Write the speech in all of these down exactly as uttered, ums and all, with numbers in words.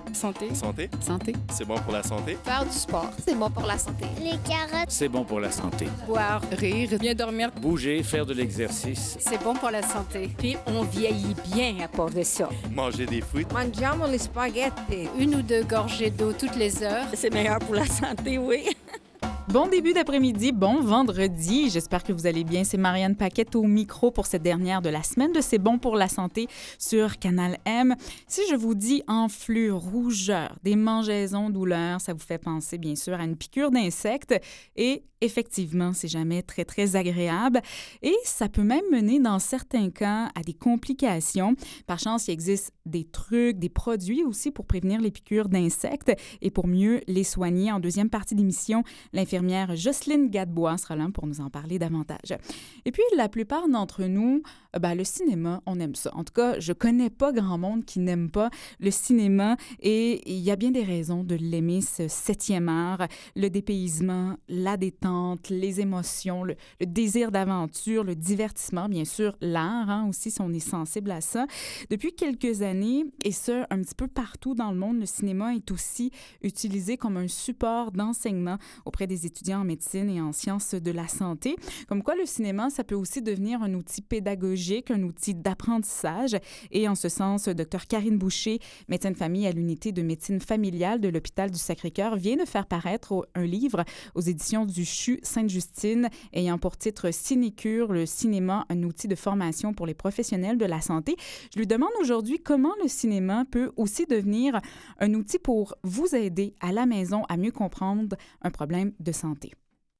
Santé. Santé. Santé. C'est bon pour la santé. Faire du sport, c'est bon pour la santé. Les carottes, c'est bon pour la santé. Boire, rire, bien dormir. Bouger, faire de l'exercice. C'est bon pour la santé. Puis on vieillit bien à part de ça. Manger des fruits. Mangiamo les spaghettis. Une ou deux gorgées d'eau toutes les heures. C'est meilleur pour la santé, oui. Bon début d'après-midi, bon vendredi. J'espère que vous allez bien. C'est Marianne Paquette au micro pour cette dernière de la semaine de C'est bon pour la santé sur Canal M. Si je vous dis enflure, rougeur, démangeaisons, douleurs, ça vous fait penser bien sûr à une piqûre d'insecte et effectivement, c'est jamais très, très agréable et ça peut même mener dans certains cas à des complications. Par chance, il existe des trucs, des produits aussi pour prévenir les piqûres d'insectes et pour mieux les soigner. En deuxième partie d'émission, l'infirmière Jocelyne Gadebois sera là pour nous en parler davantage. Et puis, la plupart d'entre nous, ben, le cinéma, on aime ça. En tout cas, je connais pas grand monde qui n'aime pas le cinéma et il y a bien des raisons de l'aimer, ce septième art, le dépaysement, la détente, les émotions, le, le désir d'aventure, le divertissement, bien sûr, l'art hein, aussi, si on est sensible à ça. Depuis quelques années, et ce, un petit peu partout dans le monde, le cinéma est aussi utilisé comme un support d'enseignement auprès des étudiants en médecine et en sciences de la santé. Comme quoi, le cinéma, ça peut aussi devenir un outil pédagogique, un outil d'apprentissage. Et en ce sens, Dr Karine Boucher, médecine de famille à l'unité de médecine familiale de l'hôpital du Sacré-Cœur, vient de faire paraître un livre aux éditions du C H U Sainte-Justine ayant pour titre Cinécure, le cinéma, un outil de formation pour les professionnels de la santé. Je lui demande aujourd'hui comment le cinéma peut aussi devenir un outil pour vous aider à la maison à mieux comprendre un problème de santé.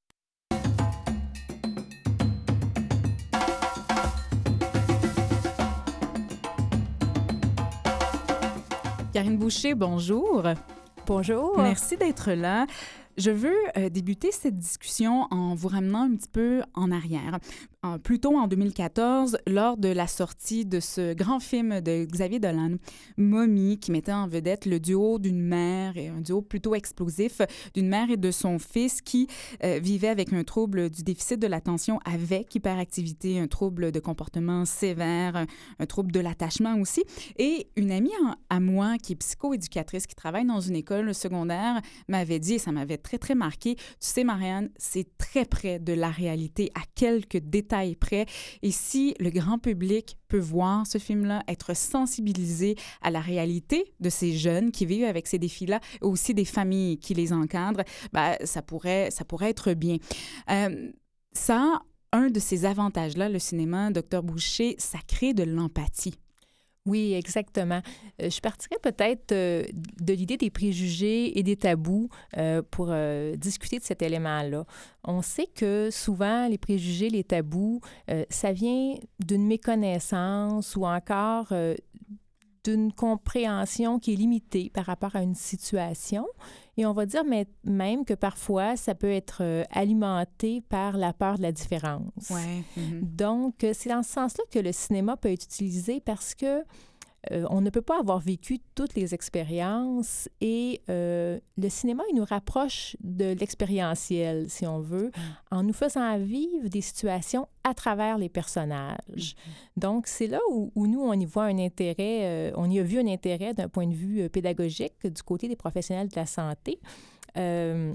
Karine Boucher, bonjour. Bonjour. Merci d'être là. Je veux euh, débuter cette discussion en vous ramenant un petit peu en arrière. En, plus tôt en deux mille quatorze, lors de la sortie de ce grand film de Xavier Dolan, Mommy, qui mettait en vedette le duo d'une mère, et un duo plutôt explosif, d'une mère et de son fils qui euh, vivaient avec un trouble du déficit de l'attention avec hyperactivité, un trouble de comportement sévère, un, un trouble de l'attachement aussi. Et une amie à, à moi, qui est psychoéducatrice, qui travaille dans une école secondaire, m'avait dit, et ça m'avait très, très marqué, tu sais, Marianne, c'est très près de la réalité, à quelques détails près. Et si le grand public peut voir ce film-là, être sensibilisé à la réalité de ces jeunes qui vivent avec ces défis-là, et aussi des familles qui les encadrent, ben, ça pourrait, ça pourrait être bien. Euh, ça a un de ces avantages-là, le cinéma, docteur Boucher, ça crée de l'empathie. Oui, exactement. Euh, je partirais peut-être euh, de l'idée des préjugés et des tabous euh, pour euh, discuter de cet élément-là. On sait que souvent, les préjugés, les tabous, euh, ça vient d'une méconnaissance ou encore euh, d'une compréhension qui est limitée par rapport à une situation. Et on va dire même que parfois, ça peut être euh, alimenté par la peur de la différence. Ouais. Mm-hmm. Donc, c'est dans ce sens-là que le cinéma peut être utilisé parce que euh, on ne peut pas avoir vécu toutes les expériences et euh, le cinéma, il nous rapproche de l'expérientiel, si on veut, mm. en nous faisant vivre des situations à travers les personnages. Mm-hmm. Donc, c'est là où, où nous, on y voit un intérêt, euh, on y a vu un intérêt d'un point de vue euh, pédagogique du côté des professionnels de la santé. Euh,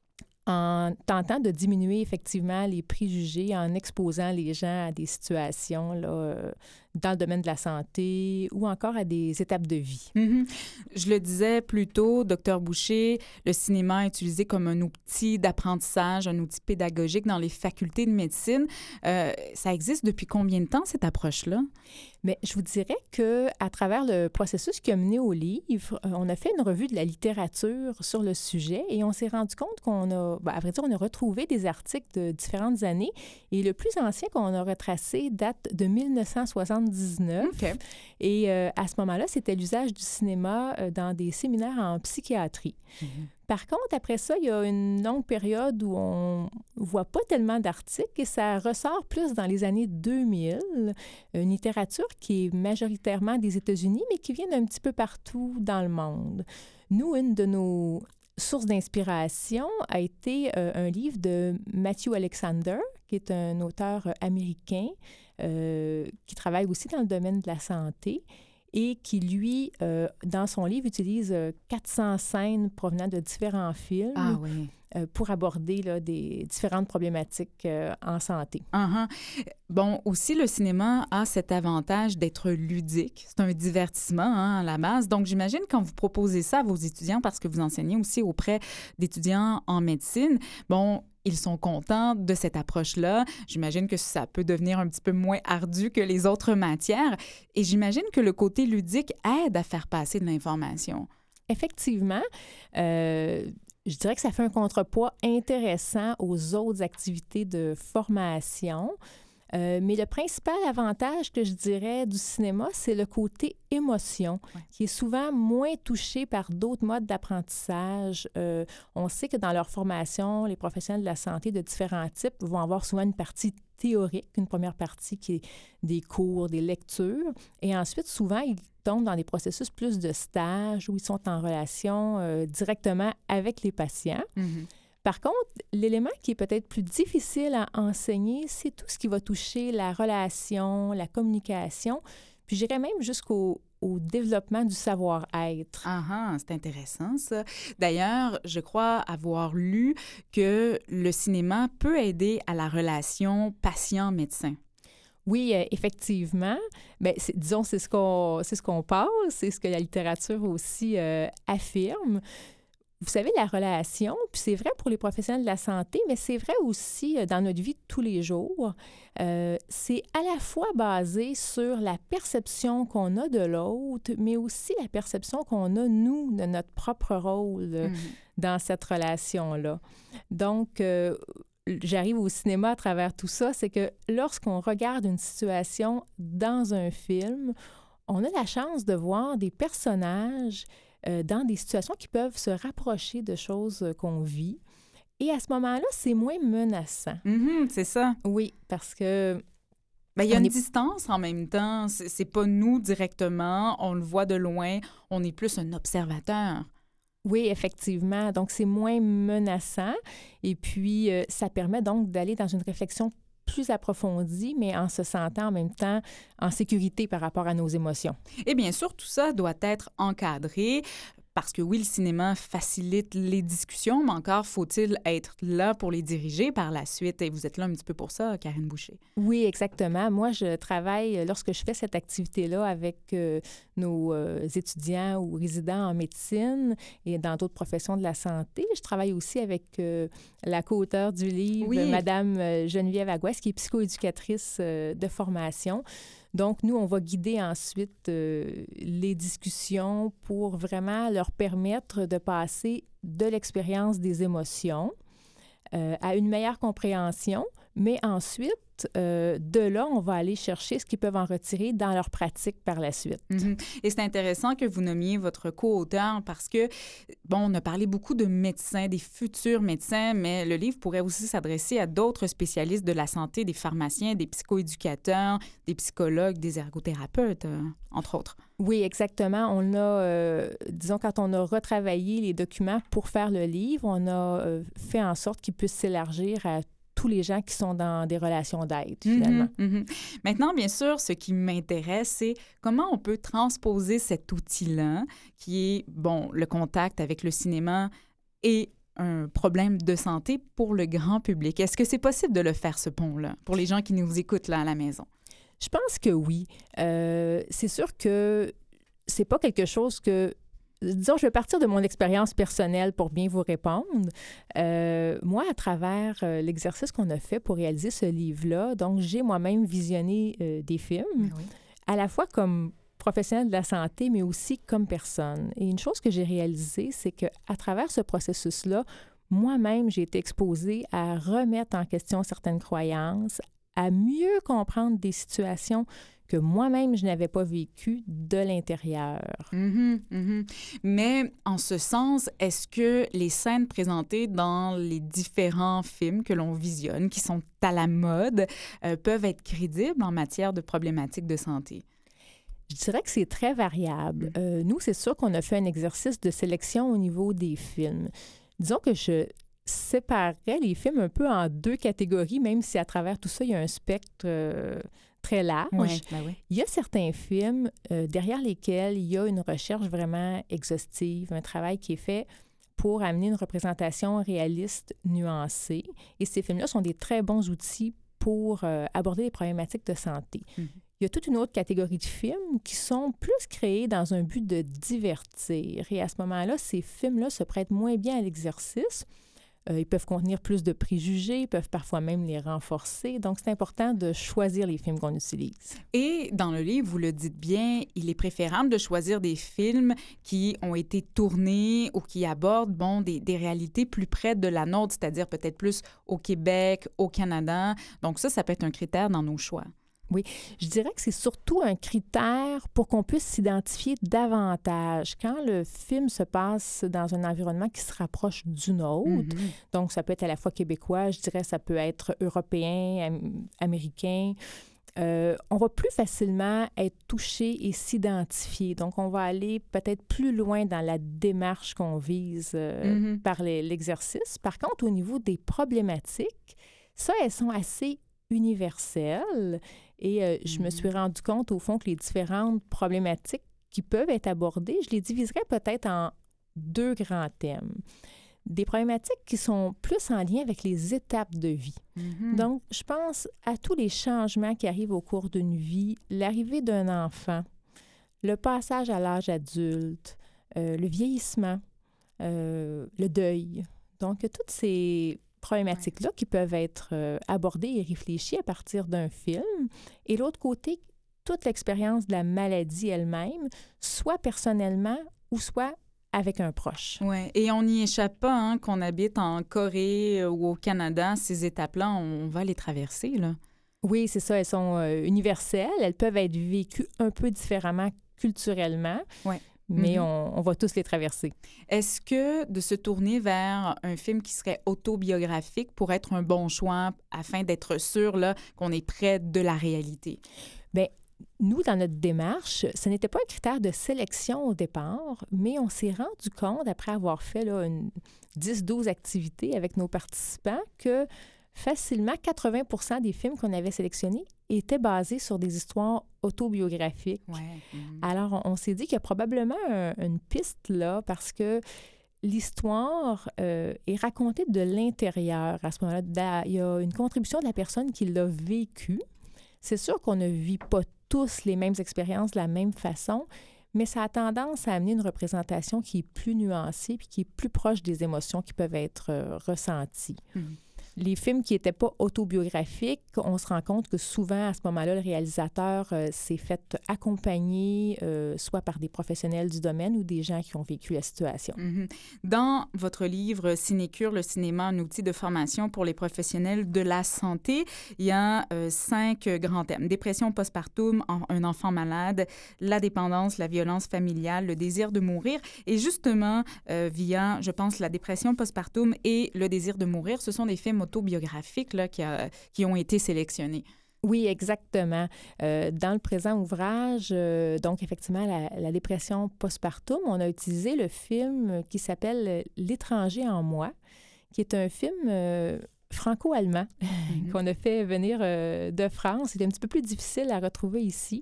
en tentant de diminuer effectivement les préjugés, en exposant les gens à des situations là, euh, dans le domaine de la santé ou encore à des étapes de vie. Mm-hmm. Je le disais plus tôt, docteur Boucher, le cinéma est utilisé comme un outil d'apprentissage, un outil pédagogique dans les facultés de médecine. Euh, ça existe depuis combien de temps, cette approche-là? Mais je vous dirais qu'à travers le processus qui a mené au livre, on a fait une revue de la littérature sur le sujet et on s'est rendu compte qu'on a, ben, à vrai dire, on a retrouvé des articles de différentes années et le plus ancien qu'on a retracé date de dix-neuf cent soixante-dix-neuf. Okay. Et euh, à ce moment-là, c'était l'usage du cinéma euh, dans des séminaires en psychiatrie. Mm-hmm. Par contre, après ça, il y a une longue période où on ne voit pas tellement d'articles et ça ressort plus dans les années deux mille, une littérature qui est majoritairement des États-Unis, mais qui vient d'un petit peu partout dans le monde. Nous, une de nos source d'inspiration a été euh, un livre de Matthew Alexander, qui est un auteur américain euh, qui travaille aussi dans le domaine de la santé. et qui, lui, euh, dans son livre, utilise euh, quatre cents scènes provenant de différents films. Ah oui. Euh, pour aborder là, des différentes problématiques euh, en santé. Uh-huh. Bon, aussi, le cinéma a cet avantage d'être ludique. C'est un divertissement hein, à la base. Donc, j'imagine quand vous proposez ça à vos étudiants, parce que vous enseignez aussi auprès d'étudiants en médecine, bon, ils sont contents de cette approche-là. J'imagine que ça peut devenir un petit peu moins ardu que les autres matières. Et j'imagine que le côté ludique aide à faire passer de l'information. Effectivement, euh, je dirais que ça fait un contrepoids intéressant aux autres activités de formation. Euh, mais le principal avantage que je dirais du cinéma, c'est le côté émotion, ouais. qui est souvent moins touché par d'autres modes d'apprentissage. Euh, on sait que dans leur formation, les professionnels de la santé de différents types vont avoir souvent une partie théorique, une première partie qui est des cours, des lectures, et ensuite, souvent, ils tombent dans des processus plus de stage où ils sont en relation euh, directement avec les patients. Mm-hmm. Par contre, l'élément qui est peut-être plus difficile à enseigner, c'est tout ce qui va toucher la relation, la communication, puis j'irais même jusqu'au au développement du savoir-être. Ah, ah, c'est intéressant, ça. D'ailleurs, je crois avoir lu que le cinéma peut aider à la relation patient-médecin. Oui, euh, effectivement. Bien, c'est, disons, c'est ce qu'on, c'est ce qu'on pense, c'est ce que la littérature aussi euh, affirme. Vous savez, la relation, puis c'est vrai pour les professionnels de la santé, mais c'est vrai aussi dans notre vie de tous les jours. Euh, c'est à la fois basé sur la perception qu'on a de l'autre, mais aussi la perception qu'on a, nous, de notre propre rôle mm-hmm. dans cette relation-là. Donc, euh, j'arrive au cinéma à travers tout ça, c'est que lorsqu'on regarde une situation dans un film, on a la chance de voir des personnages euh, dans des situations qui peuvent se rapprocher de choses euh, qu'on vit. Et à ce moment-là, c'est moins menaçant. Mm-hmm, c'est ça. Oui, parce que... Bien, il y a une est... distance en même temps. C'est, c'est pas nous directement, on le voit de loin, on est plus un observateur. Oui, effectivement. Donc, c'est moins menaçant. Et puis, euh, ça permet donc d'aller dans une réflexion plus approfondie, mais en se sentant en même temps en sécurité par rapport à nos émotions. Et bien sûr, tout ça doit être encadré. Parce que oui, le cinéma facilite les discussions, mais encore faut-il être là pour les diriger par la suite. Et vous êtes là un petit peu pour ça, Karine Boucher. Oui, exactement. Moi, je travaille, lorsque je fais cette activité-là avec euh, nos euh, étudiants ou résidents en médecine et dans d'autres professions de la santé, je travaille aussi avec euh, la co-auteure du livre, oui. Madame Geneviève Agouès, qui est psychoéducatrice euh, de formation. Donc, nous, on va guider ensuite euh, les discussions pour vraiment leur permettre de passer de l'expérience des émotions euh, à une meilleure compréhension, mais ensuite, euh, de là, on va aller chercher ce qu'ils peuvent en retirer dans leur pratique par la suite. Mm-hmm. Et c'est intéressant que vous nommiez votre co-auteur parce que, bon, on a parlé beaucoup de médecins, des futurs médecins, mais le livre pourrait aussi s'adresser à d'autres spécialistes de la santé, des pharmaciens, des psychoéducateurs, des psychologues, des ergothérapeutes, euh, entre autres. Oui, exactement. On a, euh, disons, quand on a retravaillé les documents pour faire le livre, on a euh, fait en sorte qu'ils puissent s'élargir à tous les gens qui sont dans des relations d'aide, finalement. Mm-hmm, mm-hmm. Maintenant, bien sûr, ce qui m'intéresse, c'est comment on peut transposer cet outil-là, qui est, bon, le contact avec le cinéma et un problème de santé pour le grand public. Est-ce que c'est possible de le faire, ce pont-là, pour les gens qui nous écoutent là à la maison? Je pense que oui. Euh, c'est sûr que c'est pas quelque chose que... Disons, je vais partir de mon expérience personnelle pour bien vous répondre. Euh, moi, à travers euh, l'exercice qu'on a fait pour réaliser ce livre-là, donc j'ai moi-même visionné euh, des films, oui. à la fois comme professionnelle de la santé, mais aussi comme personne. Et une chose que j'ai réalisée, c'est qu'à travers ce processus-là, moi-même, j'ai été exposée à remettre en question certaines croyances, à mieux comprendre des situations que moi-même, je n'avais pas vécu de l'intérieur. Mm-hmm, mm-hmm. Mais en ce sens, est-ce que les scènes présentées dans les différents films que l'on visionne, qui sont à la mode, euh, peuvent être crédibles en matière de problématiques de santé? Je dirais que c'est très variable. Euh, nous, c'est sûr qu'on a fait un exercice de sélection au niveau des films. Disons que je séparerais les films un peu en deux catégories, même si à travers tout ça, il y a un spectre euh, très large. Ouais, ben oui. Il y a certains films euh, derrière lesquels il y a une recherche vraiment exhaustive, un travail qui est fait pour amener une représentation réaliste, nuancée. Et ces films-là sont des très bons outils pour euh, aborder les problématiques de santé. Mm-hmm. Il y a toute une autre catégorie de films qui sont plus créés dans un but de divertir. Et à ce moment-là, ces films-là se prêtent moins bien à l'exercice. Euh, ils peuvent contenir plus de préjugés, ils peuvent parfois même les renforcer. Donc, c'est important de choisir les films qu'on utilise. Et dans le livre, vous le dites bien, il est préférable de choisir des films qui ont été tournés ou qui abordent, bon, des, des réalités plus près de la nôtre, c'est-à-dire peut-être plus au Québec, au Canada. Donc ça, ça peut être un critère dans nos choix. Oui, je dirais que c'est surtout un critère pour qu'on puisse s'identifier davantage. Quand le film se passe dans un environnement qui se rapproche du nôtre, mm-hmm. donc ça peut être à la fois québécois, je dirais ça peut être européen, am- américain, euh, on va plus facilement être touché et s'identifier. Donc, on va aller peut-être plus loin dans la démarche qu'on vise euh, mm-hmm. par les, l'exercice. Par contre, au niveau des problématiques, ça, elles sont assez universelles. Et euh, je me suis rendu compte, au fond, que les différentes problématiques qui peuvent être abordées, je les diviserais peut-être en deux grands thèmes. Des problématiques qui sont plus en lien avec les étapes de vie. Mm-hmm. Donc, je pense à tous les changements qui arrivent au cours d'une vie, l'arrivée d'un enfant, le passage à l'âge adulte, euh, le vieillissement, euh, le deuil. Donc, toutes ces problématiques-là qui peuvent être euh, abordées et réfléchies à partir d'un film. Et l'autre côté, toute l'expérience de la maladie elle-même, soit personnellement ou soit avec un proche. Oui, et on n'y échappe pas, hein, qu'on habite en Corée ou au Canada, ces étapes-là, on va les traverser, là. Oui, c'est ça, elles sont euh, universelles, elles peuvent être vécues un peu différemment culturellement. Oui. Mais mm-hmm. on, on va tous les traverser. Est-ce que de se tourner vers un film qui serait autobiographique pourrait être un bon choix afin d'être sûr là, qu'on est près de la réalité? Bien, nous, dans notre démarche, ce n'était pas un critère de sélection au départ, mais on s'est rendu compte, après avoir fait là, une dix douze activités avec nos participants, que facilement, quatre-vingts pour cent des films qu'on avait sélectionnés étaient basés sur des histoires autobiographiques. Ouais. Mm-hmm. Alors, on, on s'est dit qu'il y a probablement un, une piste là, parce que l'histoire euh, est racontée de l'intérieur. À ce moment-là, il y a une contribution de la personne qui l'a vécu. C'est sûr qu'on ne vit pas tous les mêmes expériences de la même façon, mais ça a tendance à amener une représentation qui est plus nuancée puis qui est plus proche des émotions qui peuvent être euh, ressenties. Mm-hmm. Les films qui n'étaient pas autobiographiques, on se rend compte que souvent, à ce moment-là, le réalisateur euh, s'est fait accompagner euh, soit par des professionnels du domaine ou des gens qui ont vécu la situation. Mm-hmm. Dans votre livre « Cinécure, le cinéma, un outil de formation pour les professionnels de la santé », il y a euh, cinq grands thèmes. Dépression postpartum, en, un enfant malade, la dépendance, la violence familiale, le désir de mourir. Et justement, euh, via, je pense, la dépression postpartum et le désir de mourir, ce sont des films autobiographiques là, qui, a, qui ont été sélectionnés. Oui, exactement. Euh, dans le présent ouvrage, euh, donc effectivement, la, la dépression postpartum, on a utilisé le film qui s'appelle « L'étranger en moi », qui est un film euh, franco-allemand mm-hmm. qu'on a fait venir euh, de France. C'est un petit peu plus difficile à retrouver ici.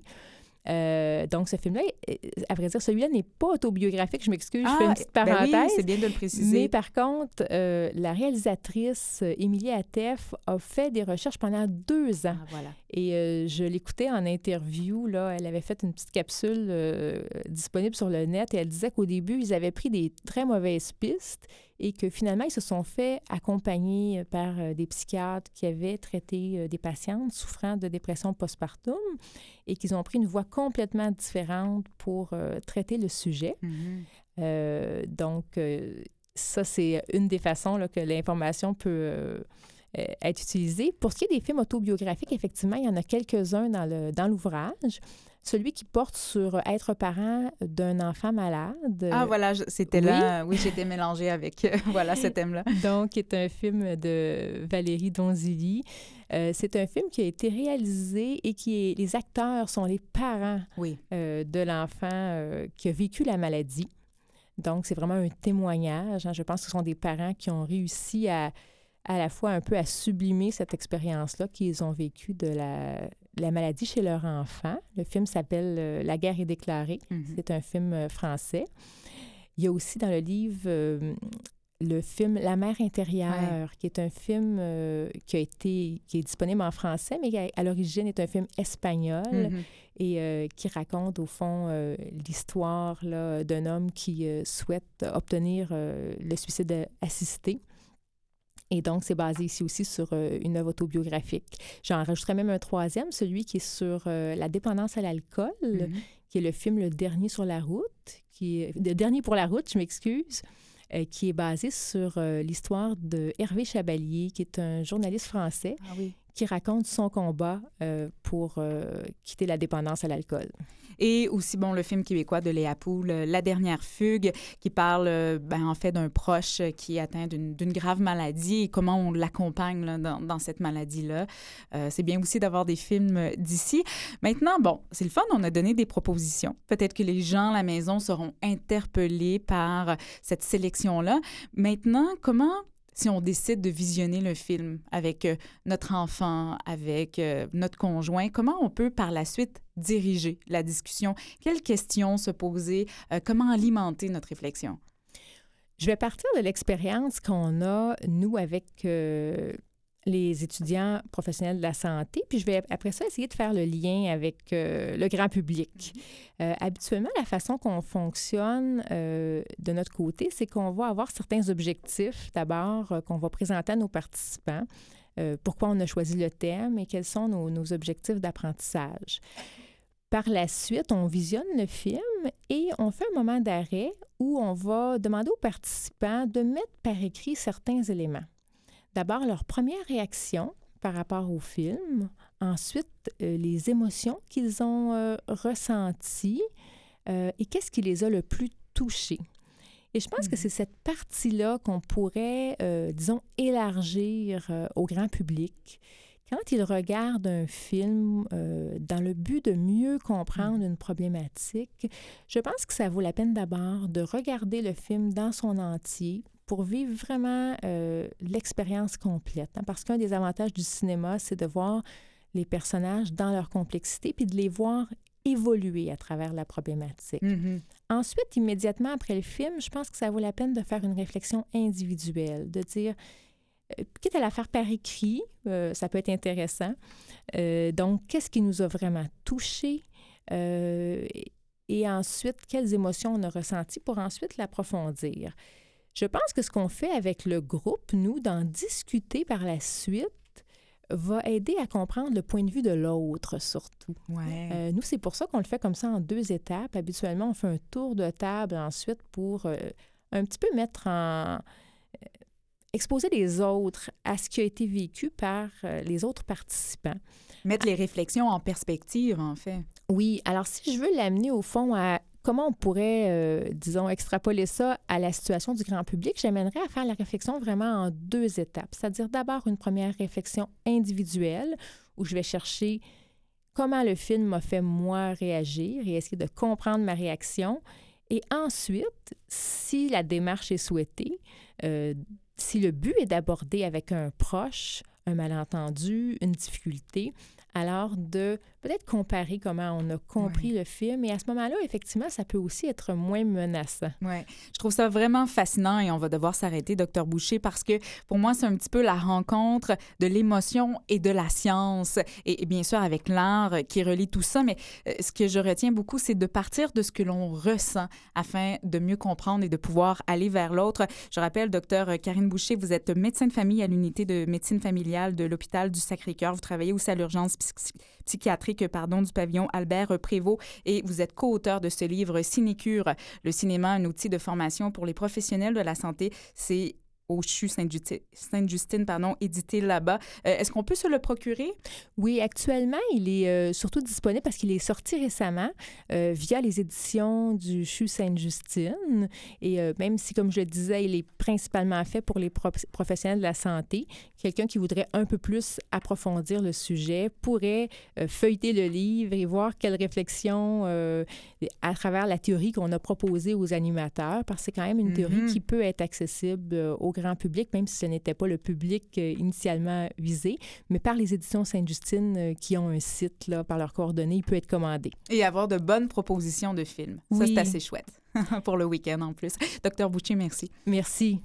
Euh, donc, ce film-là, à vrai dire, celui-là n'est pas autobiographique. Je m'excuse, ah, je fais une petite parenthèse. Ben oui, c'est bien de le préciser. Mais par contre, euh, la réalisatrice Émilie Atef a fait des recherches pendant deux ans. Ah, voilà. Et euh, je l'écoutais en interview. Là, elle avait fait une petite capsule euh, disponible sur le net et elle disait qu'au début, ils avaient pris des très mauvaises pistes et que finalement, ils se sont fait accompagner par euh, des psychiatres qui avaient traité euh, des patientes souffrant de dépression postpartum et qu'ils ont pris une voie complètement différente pour euh, traiter le sujet. Mm-hmm. Euh, donc, euh, ça, c'est une des façons là, que l'information peut euh, être utilisée. Pour ce qui est des films autobiographiques, effectivement, il y en a quelques-uns dans, le, dans l'ouvrage. Celui qui porte sur être parent d'un enfant malade. Ah, voilà, c'était oui. là. Oui, j'étais mélangée avec euh, voilà, ce thème-là. Donc, c'est un film de Valérie Donzilly. Euh, c'est un film qui a été réalisé et qui est, les acteurs sont les parents oui. euh, de l'enfant euh, qui a vécu la maladie. Donc, c'est vraiment un témoignage. Hein. Je pense que ce sont des parents qui ont réussi à, à la fois un peu à sublimer cette expérience-là qu'ils ont vécue de la, la maladie chez leur enfant. Le film s'appelle euh, « La guerre est déclarée mm-hmm. ». C'est un film euh, français. Il y a aussi dans le livre euh, le film « La mer intérieure ouais. », qui est un film euh, qui a été qui est disponible en français, mais qui à, à l'origine est un film espagnol mm-hmm. et euh, qui raconte au fond euh, l'histoire là, d'un homme qui euh, souhaite obtenir euh, le suicide assisté. Et donc, c'est basé ici aussi sur euh, une œuvre autobiographique. J'en rajouterais même un troisième, celui qui est sur euh, la dépendance à l'alcool, mm-hmm. qui est le film Le Dernier sur la route, qui est, Le Dernier pour la route, je m'excuse, euh, qui est basé sur euh, l'histoire de Hervé Chabalier, qui est un journaliste français ah oui. qui raconte son combat euh, pour euh, quitter la dépendance à l'alcool. Et aussi, bon, le film québécois de Léa Poul, La dernière fugue, qui parle, ben, en fait, d'un proche qui est atteint d'une, d'une grave maladie et comment on l'accompagne là, dans, dans cette maladie-là. Euh, c'est bien aussi d'avoir des films d'ici. Maintenant, bon, c'est le fun, on a donné des propositions. Peut-être que les gens à la maison seront interpellés par cette sélection-là. Maintenant, comment... si on décide de visionner le film avec euh, notre enfant, avec euh, notre conjoint, comment on peut par la suite diriger la discussion? Quelles questions se poser? Euh, comment alimenter notre réflexion? Je vais partir de l'expérience qu'on a, nous, avec euh, les étudiants professionnels de la santé, puis je vais après ça essayer de faire le lien avec euh, le grand public. Euh, habituellement, la façon qu'on fonctionne euh, de notre côté, c'est qu'on va avoir certains objectifs, d'abord, euh, qu'on va présenter à nos participants, euh, pourquoi on a choisi le thème et quels sont nos, nos objectifs d'apprentissage. Par la suite, on visionne le film et on fait un moment d'arrêt où on va demander aux participants de mettre par écrit certains éléments. D'abord, leur première réaction par rapport au film. Ensuite, euh, les émotions qu'ils ont euh, ressenties euh, et qu'est-ce qui les a le plus touchés. Et je pense mmh. que c'est cette partie-là qu'on pourrait, euh, disons, élargir euh, au grand public. Quand ils regardent un film euh, dans le but de mieux comprendre mmh. une problématique, je pense que ça vaut la peine d'abord de regarder le film dans son entier, pour vivre vraiment euh, l'expérience complète. Hein, parce qu'un des avantages du cinéma, c'est de voir les personnages dans leur complexité puis de les voir évoluer à travers la problématique. Mm-hmm. Ensuite, immédiatement après le film, je pense que ça vaut la peine de faire une réflexion individuelle, de dire, euh, quitte à la faire par écrit, euh, ça peut être intéressant. Euh, donc, qu'est-ce qui nous a vraiment touchés? Euh, et, et ensuite, quelles émotions on a ressenties pour ensuite l'approfondir. Je pense que ce qu'on fait avec le groupe, nous, d'en discuter par la suite, va aider à comprendre le point de vue de l'autre, surtout. Ouais. Euh, nous, c'est pour ça qu'on le fait comme ça en deux étapes. Habituellement, on fait un tour de table ensuite pour euh, un petit peu mettre en... Euh, exposer les autres à ce qui a été vécu par euh, les autres participants. Mettre les réflexions en perspective, en fait. Oui. Alors, si je veux l'amener, au fond, à... comment on pourrait, euh, disons, extrapoler ça à la situation du grand public, j'amènerais à faire la réflexion vraiment en deux étapes. C'est-à-dire d'abord une première réflexion individuelle où je vais chercher comment le film m'a fait, moi, réagir et essayer de comprendre ma réaction. Et ensuite, si la démarche est souhaitée, euh, si le but est d'aborder avec un proche un malentendu, une difficulté, alors de peut-être comparer comment on a compris ouais. le film. Et à ce moment-là, effectivement, ça peut aussi être moins menaçant. Oui, je trouve ça vraiment fascinant et on va devoir s'arrêter, docteur Boucher, parce que pour moi, c'est un petit peu la rencontre de l'émotion et de la science. Et, et bien sûr, avec l'art qui relie tout ça. Mais euh, ce que je retiens beaucoup, c'est de partir de ce que l'on ressent afin de mieux comprendre et de pouvoir aller vers l'autre. Je rappelle, docteur Karine Boucher, vous êtes médecin de famille à l'unité de médecine familiale de l'hôpital du Sacré-Cœur. Vous travaillez aussi à l'urgence psy- psychiatrique pardon, du pavillon Albert Prévost et vous êtes co-auteur de ce livre Cinécure, le cinéma, un outil de formation pour les professionnels de la santé. C'est au C H U Sainte-Justine, Sainte-Justine, pardon, édité là-bas. Euh, est-ce qu'on peut se le procurer? Oui, actuellement, il est euh, surtout disponible parce qu'il est sorti récemment euh, via les éditions du C H U Sainte-Justine. Et euh, même si, comme je le disais, il est principalement fait pour les pro- professionnels de la santé, quelqu'un qui voudrait un peu plus approfondir le sujet pourrait euh, feuilleter le livre et voir quelles réflexions euh, à travers la théorie qu'on a proposée aux animateurs, parce que c'est quand même une théorie mm-hmm. qui peut être accessible euh, aux grand public, même si ce n'était pas le public euh, initialement visé, mais par les éditions Sainte-Justine euh, qui ont un site, là, par leurs coordonnées, il peut être commandé. Et avoir de bonnes propositions de films. Oui. Ça, c'est assez chouette pour le week-end en plus. Docteur Boucher, merci. Merci.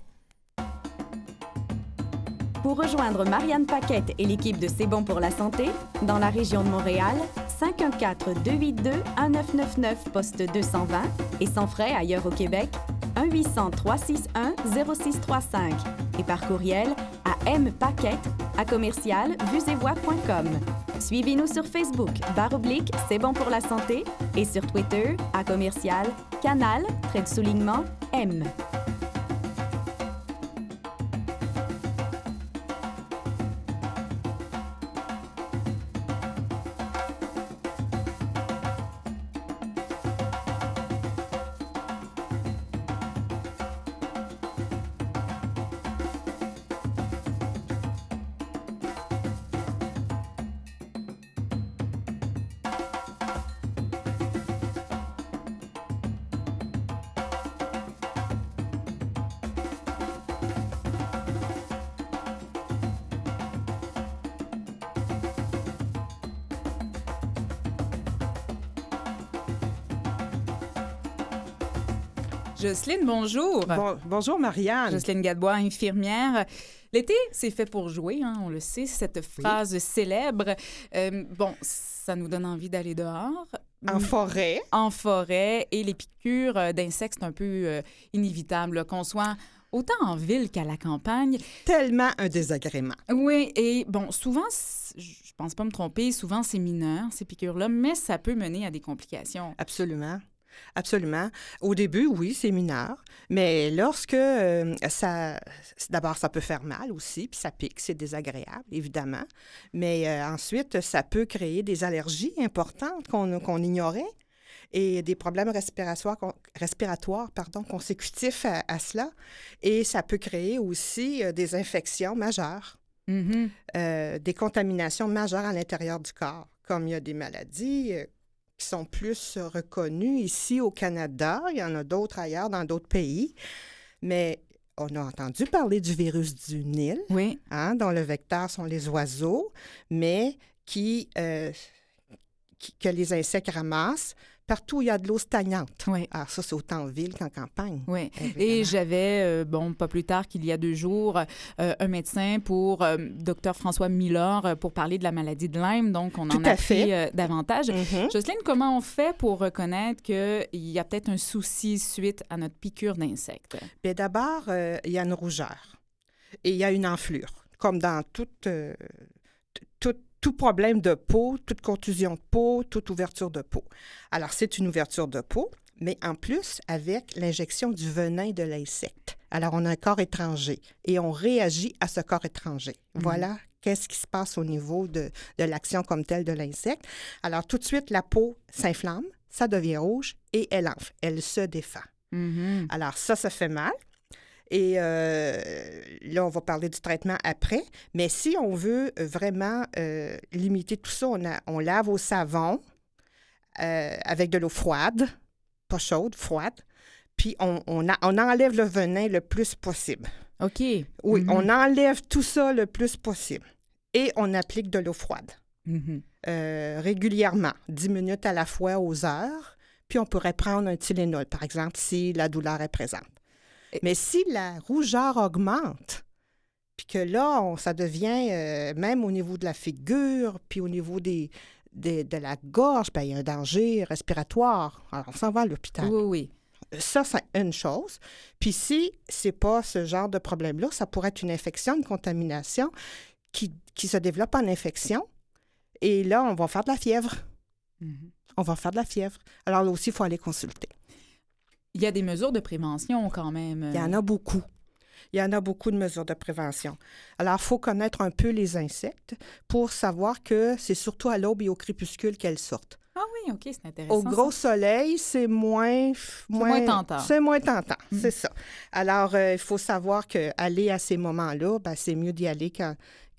Pour rejoindre Marianne Paquette et l'équipe de C'est bon pour la santé, dans la région de Montréal, cinq un quatre, deux huit deux, un neuf neuf neuf, poste deux cent vingt et sans frais ailleurs au Québec, un huit cents, trois six un, zéro six trois cinq et par courriel à mpaquette à commercial vuesetvoix point com. Suivez-nous sur Facebook, barre oblique, C'est bon pour la santé et sur Twitter à commercial, canal, trait de soulignement, M. Jocelyne, bonjour. Bon, bonjour, Marianne. Jocelyne Gadebois, infirmière. L'été, c'est fait pour jouer, hein, on le sait, cette phrase oui. célèbre. Euh, bon, ça nous donne envie d'aller dehors. En forêt. En forêt. Et les piqûres d'insectes, c'est un peu euh, inévitable, là, qu'on soit autant en ville qu'à la campagne. Tellement un désagrément. Oui, et bon, souvent, je pense pas me tromper, souvent c'est mineur, ces piqûres-là, mais ça peut mener à des complications. Absolument. Absolument. Au début, oui, c'est mineur, mais lorsque euh, ça... D'abord, ça peut faire mal aussi, puis ça pique, c'est désagréable, évidemment. Mais euh, ensuite, ça peut créer des allergies importantes qu'on, qu'on ignorait et des problèmes respiratoires, respiratoires pardon, consécutifs à, à cela. Et ça peut créer aussi euh, des infections majeures, mm-hmm. euh, des contaminations majeures à l'intérieur du corps, comme il y a des maladies... Euh, qui sont plus reconnus ici au Canada. Il y en a d'autres ailleurs, dans d'autres pays. Mais on a entendu parler du virus du Nil, oui. hein, dont le vecteur sont les oiseaux, mais qui, euh, qui, que les insectes ramassent partout où il y a de l'eau stagnante. Oui. Alors ça, c'est autant en ville qu'en campagne. Oui. Et j'avais, euh, bon, pas plus tard qu'il y a deux jours, euh, un médecin pour euh, docteur François Miller euh, pour parler de la maladie de Lyme. Donc, on Tout en a fait. appris euh, davantage. Mm-hmm. Jocelyne, comment on fait pour reconnaître qu'il y a peut-être un souci suite à notre piqûre d'insectes? Bien, d'abord, euh, il y a une rougeur et il y a une enflure, comme dans toute... Euh, toute Tout problème de peau, toute contusion de peau, toute ouverture de peau. Alors, c'est une ouverture de peau, mais en plus, avec l'injection du venin de l'insecte. Alors, on a un corps étranger et on réagit à ce corps étranger. Mmh. Voilà qu'est-ce qui se passe au niveau de, de l'action comme telle de l'insecte. Alors, tout de suite, la peau s'inflamme, ça devient rouge et elle enfle, elle se défend. Mmh. Alors, ça, ça fait mal. Et euh, là, on va parler du traitement après. Mais si on veut vraiment euh, limiter tout ça, on, a, on lave au savon euh, avec de l'eau froide, pas chaude, froide. Puis on, on, a, on enlève le venin le plus possible. OK. Oui, mm-hmm. on enlève tout ça le plus possible. Et on applique de l'eau froide mm-hmm. euh, régulièrement, dix minutes à la fois aux heures. Puis on pourrait prendre un Tylenol, par exemple, si la douleur est présente. Mais si la rougeur augmente, puis que là, on, ça devient, euh, même au niveau de la figure, puis au niveau des, des, de la gorge, bien, il y a un danger respiratoire. Alors, on s'en va à l'hôpital. Oui, oui. Ça, c'est une chose. Puis si c'est pas ce genre de problème-là, ça pourrait être une infection, une contamination qui, qui se développe en infection. Et là, on va faire de la fièvre. Mm-hmm. On va faire de la fièvre. Alors là aussi, il faut aller consulter. Il y a des mesures de prévention quand même. Il y en a beaucoup. Il y en a beaucoup de mesures de prévention. Alors, il faut connaître un peu les insectes pour savoir que c'est surtout à l'aube et au crépuscule qu'elles sortent. Ah oui, OK, c'est intéressant. Au gros ça. soleil, c'est moins... moins c'est moins tentant. C'est moins tentant, mmh. c'est ça. Alors, euh, il faut savoir qu'aller à ces moments-là, ben, c'est mieux d'y aller quand,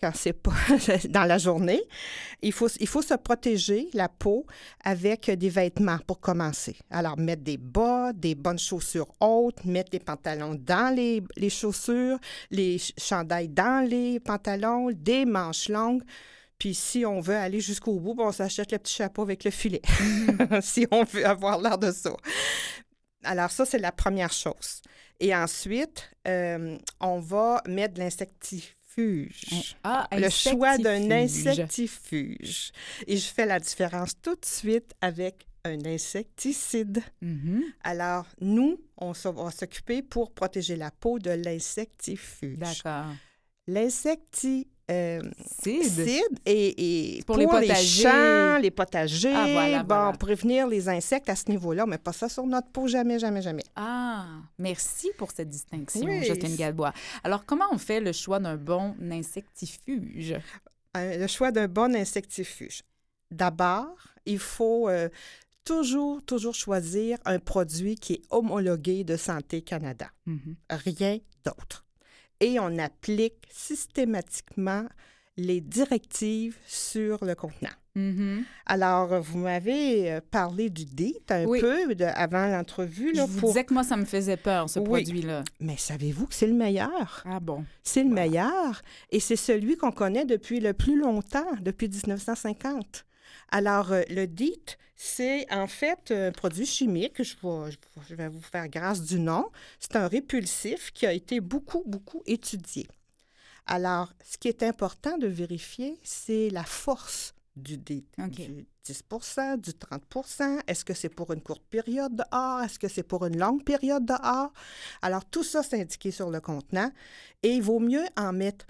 quand c'est pas dans la journée. Il faut, il faut se protéger la peau avec des vêtements pour commencer. Alors, mettre des bas, des bonnes chaussures hautes, mettre les pantalons dans les, les chaussures, les chandails dans les pantalons, des manches longues. Puis si on veut aller jusqu'au bout, on s'achète le petit chapeau avec le filet, mm-hmm. si on veut avoir l'air de ça. Alors, ça, c'est la première chose. Et ensuite, euh, on va mettre de l'insectifuge. Ah, le choix d'un insectifuge. Et je fais la différence tout de suite avec un insecticide. Mm-hmm. Alors, nous, on va s'occuper pour protéger la peau de l'insectifuge. D'accord. L'insecticide euh, Cide. et, et pour, pour les les potagers, champs, les potagers, ah, voilà, bon, voilà. prévenir les insectes à ce niveau-là, mais pas ça sur notre peau, jamais, jamais, jamais. Ah, merci pour cette distinction, oui. Jocelyne Gadbois. Alors, comment on fait le choix d'un bon insectifuge? Euh, le choix d'un bon insectifuge. D'abord, il faut euh, toujours, toujours choisir un produit qui est homologué de Santé Canada. Mm-hmm. Rien d'autre. Et on applique systématiquement les directives sur le contenant. Mm-hmm. Alors, vous m'avez parlé du D I T un oui. peu de, avant l'entrevue. Là, Je vous pour... disais que moi, ça me faisait peur, ce oui. produit-là. Mais savez-vous que c'est le meilleur? Ah bon? C'est le voilà. meilleur et c'est celui qu'on connaît depuis le plus longtemps, depuis dix-neuf cent cinquante. Alors, euh, le D I T, c'est en fait un produit chimique, je vais, je vais vous faire grâce du nom. C'est un répulsif qui a été beaucoup, beaucoup étudié. Alors, ce qui est important de vérifier, c'est la force du D I T. Okay. Du dix pour cent, du trente pour cent. Est-ce que c'est pour une courte période dehors? Est-ce que c'est pour une longue période dehors? Alors, tout ça, c'est indiqué sur le contenant. Et il vaut mieux en mettre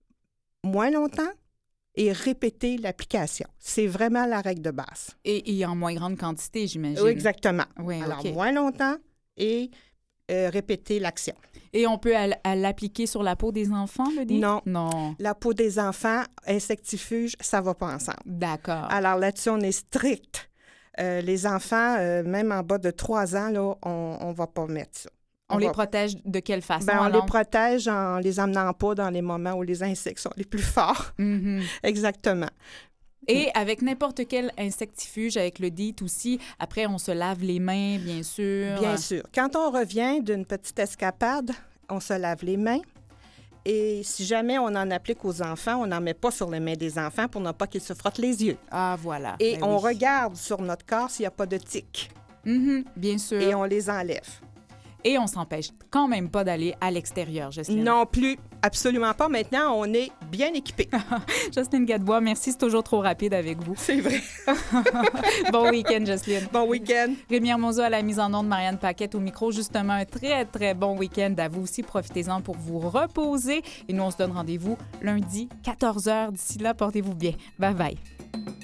moins longtemps et répéter l'application. C'est vraiment la règle de base. Et, et en moins grande quantité, j'imagine. Oui, exactement. Oui, Alors, okay. moins longtemps et euh, répéter l'action. Et on peut à, à l'appliquer sur la peau des enfants, le D I T? Non. Non. La peau des enfants, insectifuge, ça ne va pas ensemble. D'accord. Alors là-dessus, on est strict. Euh, les enfants, euh, même en bas de trois ans, là, on ne va pas mettre ça. On, on les va... protège de quelle façon? Ben, on alors? les protège en les emmenant pas dans les moments où les insectes sont les plus forts. Mm-hmm. Exactement. Et avec n'importe quel insectifuge, avec le D I T aussi, après, on se lave les mains, bien sûr. Bien sûr. Quand on revient d'une petite escapade, on se lave les mains. Et si jamais on en applique aux enfants, on n'en met pas sur les mains des enfants pour ne pas qu'ils se frottent les yeux. Ah, voilà. Et ben on oui. regarde sur notre corps s'il n'y a pas de tiques. Mm-hmm, bien sûr. Et on les enlève. Et on s'empêche quand même pas d'aller à l'extérieur, Jocelyne. Non plus, absolument pas. Maintenant, on est bien équipés. Jocelyne Gadbois, merci, c'est toujours trop rapide avec vous. C'est vrai. Bon week-end, Jocelyne. Bon week-end. Rémi Hermoso à la mise en onde, Marianne Paquette au micro. Justement, un très, très bon week-end à vous aussi. Profitez-en pour vous reposer. Et nous, on se donne rendez-vous lundi, quatorze heures. D'ici là, portez-vous bien. Bye-bye.